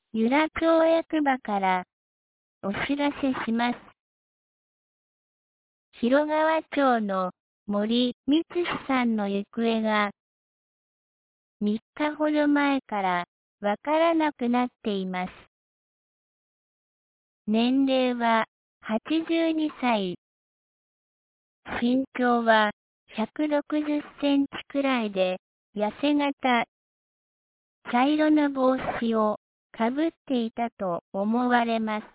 由良町役場からお知らせします。広川町の森光さんの行方が3日ほど前からわからなくなっています。年齢は82歳。身長は160センチくらいで、痩せ型。茶色の帽子をかぶっていたと思われます。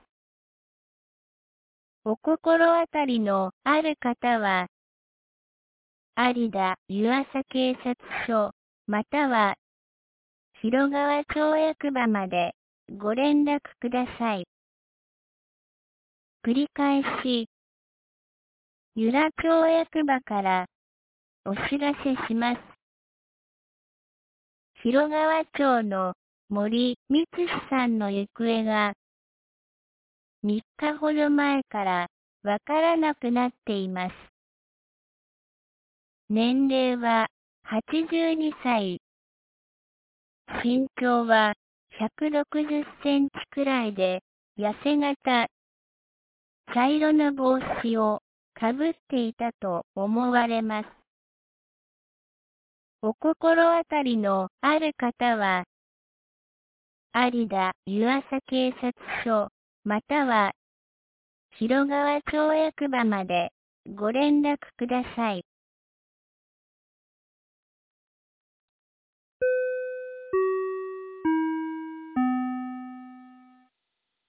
お心当たりのある方は、有田湯浅警察署、または、広川町役場までご連絡ください。繰り返し、由良町役場からお知らせします。広川町の森光さんの行方が3日ほど前からわからなくなっています。年齢は82歳。身長は160センチくらいで、痩せ型。茶色の帽子をかぶっていたと思われます。お心当たりのある方は、有田湯浅警察署、または、広川町役場までご連絡ください。